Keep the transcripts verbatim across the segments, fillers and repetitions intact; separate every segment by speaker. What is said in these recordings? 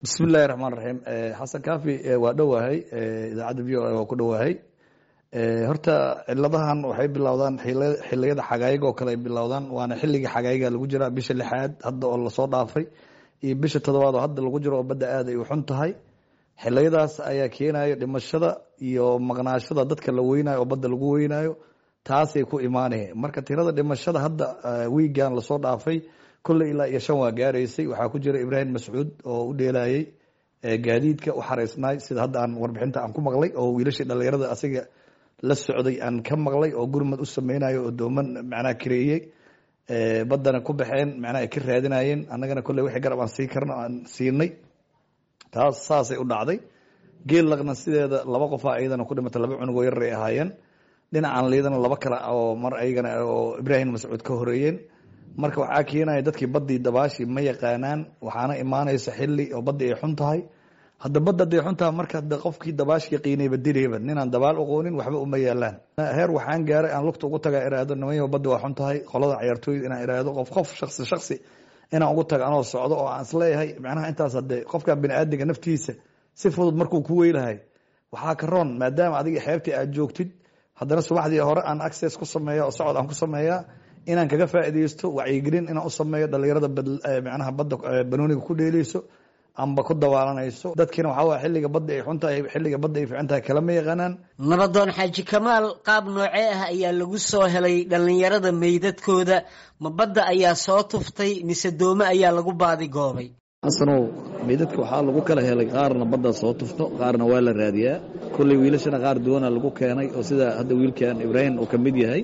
Speaker 1: بسم الله الرحمن الرحيم حسن كافي waa dhowahay idaacada v o a waa ku dhowahay horta ciladahan waxay bilowdaan xiliyada xagaayiga oo kale ay bilowdaan waana xilliga xagaayiga lagu jira bisha lixaad hadda oo la soo dhaafay iyo bisha toddobaad oo hadda lagu jiro oo badda aad ay u xun tahay xiliyadaas ayaa keenayo dhimashada iyo maqnaashada dadka la weynayo oo badda lagu weynayo taasay ku imaanayeen marka tirada dhimashada hadda wiigan la soo dhaafay kulle ilaa iyo shan waa gaaraysay waxaa ku jira Ibrahim Mas'uud oo u dheelayay gaadiidka u xareysnay sida hadda aan warbixinta aan ku maqlay oo wiilashii dhalinyarada asiga la socday aan ka maqlay oo gurmad u sameynayo oo dooman macnaa kireeyay badana ku baxeen macnaa ay ka raadinayeen annagana kulle wixii garab aan sii karno aan siinay taas saasay u dhacday geel laqna sideeda laba qof ah ayadana ku dhimatay laba cunug oo yar ay ahaayeen dhinacan leedana laba kale oo mar ayagana oo Ibrahim Mas'uud ka horeeyeen marka waxaa keenaya dadkii badii dabaashi ma yaqaanaan waxaana imaanaysa xilli oo badii ay xun tahay hadda badda ay xun tahay marka qofkii dabaashi yaqiinay badireeba ninaan dabaal aqoonin waxba uma yeelaan heer waxaan gaaray aan lugta ugu tagaa iraado nimayo badda waa xun tahay qolada ciyaartooyda inaan iraado qof qof shakhsi shakhsi inaan ugu tago anoo socdo oo aan isleeyahay macnaha intaas hadde qofka bini'aadamka naftiisa si fudud markuu ku weylahay waxaa ka roon maadaama adiga xeebtii aad joogtid haddana subaxdii hore aan access ku sameeyo oo socod aan ku sameeyaa inaan kaga faa'iideysto wacyigelin inaan u sameeyo dhalinyarada macnaha badda banooniga ku dheeleyso amba ku dawaalanayso dadkina waxa waa xilliga badda ay xuntahay xilliga badda ay fiican tahay kala ma yaqaanaan
Speaker 2: nabadoon xaaji kamaal qaab noocee ah ayaa lagu soo helay dhalinyarada meydadkooda ma badda ayaa soo tuftay mise doome ayaa lagu baadi goobay
Speaker 1: asanow meydadka waxaa lagu kala helay qaarna badda soo tufto qaarna waa la raadiyaa kulley wiilashana qaar duwana lagu keenay oo sida hadda wiilkan Ibrahim uu ka mid yahay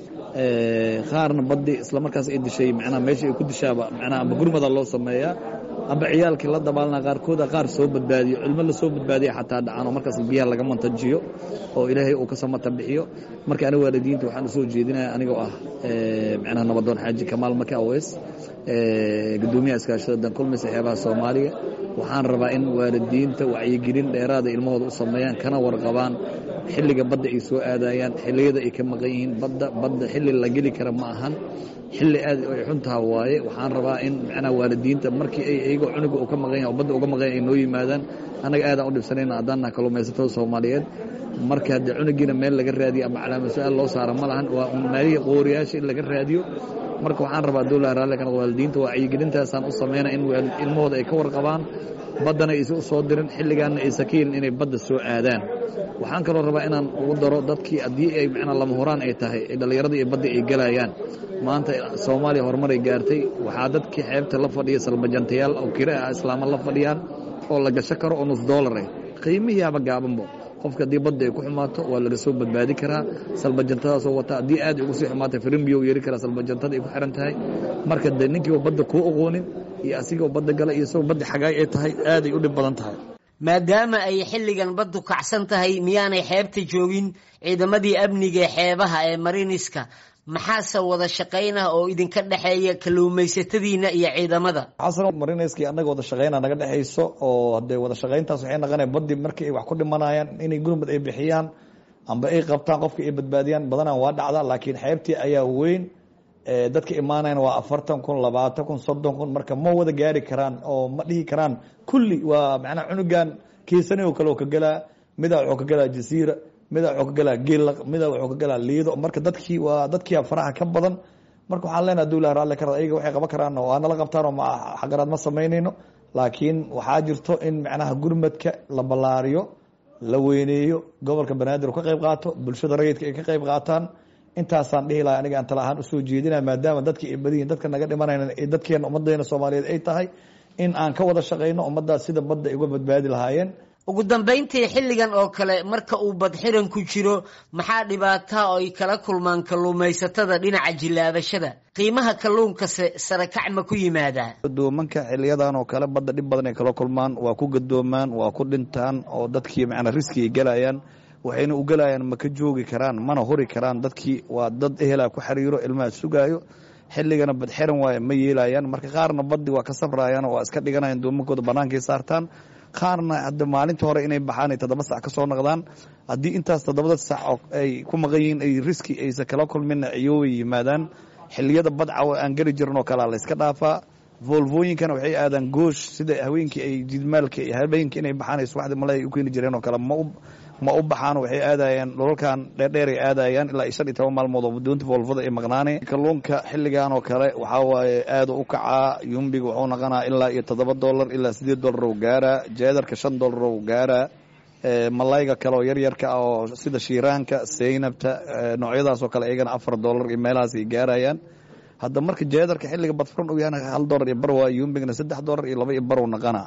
Speaker 1: qaarna baddi isla markaas ay dishay macnaha meesha ay ku dishaaba macnaha amba gurmada loo sameeyaa amba ciyaalkii la dabaalna qaarkooda qaar soo badbaadiyo ilmo la soo badbaadiyo xataa dhacaan oo markaas biyaha laga mantajiyo oo ilaahay uu ka samata bixiyo marka aniga waalidiinta waxaan u soo jeedinayaa anigoo ah macnaha nabadoon xaaji kamaal maka aweys gudoomiyaha iskaashada dan kulmaysa xeebaha Soomaaliya waxaan rabaa in waalidiinta wacyigelin dheeraad ilmahooda u sameeyaan kana warqabaan xilliga badda ay soo aadayaan xilliyada ay ka maqan yihiin badda badda xilli la geli kara ma ahan xilli aad ay xuntaa waaye waxaan rabaa in macnaha waalidiinta markii ay iyaga cunuga uu ka maqan yahay badda uga maqan yahay noo yimaadaan anaga aad aan u dhibsanayna hadaan kalluumaysatada Soomaaliyeed marka hadda cunugiina meel laga raadiyo ama calaamad su'aal loo saaro ma lahan waa un maalihi qooriyaasha in laga raadiyo marka waxaan rabaa dawladda raali kana waalidiinta wacyigelintaasaan u sameeyna in ilmahooda ay ka warqabaan baddana ay soo soo dirin xilligaana ay sakiin inay badda soo aadaan waxaan kaloo rabaa inaan ugu daro dadkii haddii ay macnaha lama horaan ay tahay dhalinyarada iyo badda ay galayaan maanta Soomaaliya horumar ay gaartay waxaa dadkii xeebta la fadhiya salbajantayaal oo kira ah islaama la fadhiyaan oo la gasho karo oo nus dollar ah qiimihiiba gaabanbo qofka hadii badda ay ku xumaato waa laga soo badbaadi karaa salbajantadaas oo wata hadii aad ugu sii xumaatay firimbiyo yiri kara salbajantada ay ku xiran tahay marka ninkii badda ku aqoonin iyo asigoo badda gala iyo soo badda xagaay ay tahay aad ay u dhib badan tahay
Speaker 2: maadaama ay xilligan baddu kacsan tahay miyaanay xeebta joogin ciidamadii amniga ee xeebaha ee mariniska maxaa wada shaqeynaa oo idinka dhaxeeya kalluumaysatadiina iyo ciidamada
Speaker 1: xasan mariniski anaga wada shaqeynaa naga dhaxeyso oo hadee wada shaqeyntaas waxay naqanay baddi markii ay wax ku dhimanayaan inay gurmad ay bixiyaan amba ay qabtaan qofka ay badbaadiyaan badanaan waa dhacda laakiin xeebtii ayaa weyn dadka imaanayna waa afartan kun labaatan kun soddon kun marka ma wada gaari karaan oo ma dhihi karaan kulli waa macnaha cunugan kiisani oo kale oo ka galaa midaa wuxuu ka galaa jasiira midaa wuxuu ka galaa geelaq midaa wuxuu ka galaa liido marka dadkii waa dadkii faraha ka badan marka waxaan leenahay dawladda raali ka ayaga waxay qaban karaan oo aan la qabtaan oo ma xaqaraad ma sameynayno laakiin waxaa jirto in macnaha gurmadka la balaariyo la weyneeyo gobolka banaadir ka qayb qaato bulshada rayidka ay ka qayb qaataan intaasaan dhihi lahaa aniga aan tala ahaan usoo jeedinaya maadaama dadkii ay badiyin dadka naga dhimanayna ee dadkeena ummadeena Soomaaliyeed ay tahay in aan ka wada shaqeyno ummadaas sida badda ay uga badbaadi lahaayeen
Speaker 2: ugu dambeyntii xilligan oo kale marka uu bad xiran ku jiro maxaa dhibaato oo ay kala kulmaan kalluumaysatada dhinaca jilaabashada qiimaha kalluunka sare kac ma ku yimaadaa
Speaker 1: doomanka xilliyadan oo kale badda dhib badan ay kala kulmaan waa ku gadoomaan waa ku dhintaan oo dadkii macna riski ay galayaan waxayna u galayaan ma ka joogi karaan mana hori karaan dadkii waa dad ehela ku xariiro ilmaha sugaayo xilligana bad xiran waay ma yeelayaan marka qaarna baddi waa ka safrayaan oo iska dhiganayaan doomankooda banaankay saartaan qaarna hadda maalinta hore inay baxaan ay toddoba sac ka soo noqdaan haddii intaas toddobada sac oo ay ku maqan yihiin ay riski aysa kala kulmin ciyooway yimaadaan xilliyada badca aan geli jirin oo kale la iska dhaafaa volvooyinkana waxay aadaan goosh sida haweenkii ay jidmaalka habeenkii inay baxaan ay subaxdii malay u keeni jireen oo kale ma u ma u baxaan waxay aadayaan dhulalkan dheerdheer ay aadayaan ilaa shan iyo toban maalmood oo doonta volvada ay maqnaanay kalluunka xilligan oo kale waxaa waaye aad u kacaa yumbiga wuxuu noqonaa ilaa iyo toddoba dollar ilaa sideed dollar oo gaaraa jeedarka shan dollar oo gaaraa malayga kale oo yaryarka ah oo sida shiiraanka seynabta noocyadaas oo kale iyagana afar dollar iyo meelahaas ay gaarayaan hadda marka jeedarka xilliga badfuran uu yahay hal dollar iyo bar waa yumbigna saddex dollar iyo laba iyo bar uu noqonaa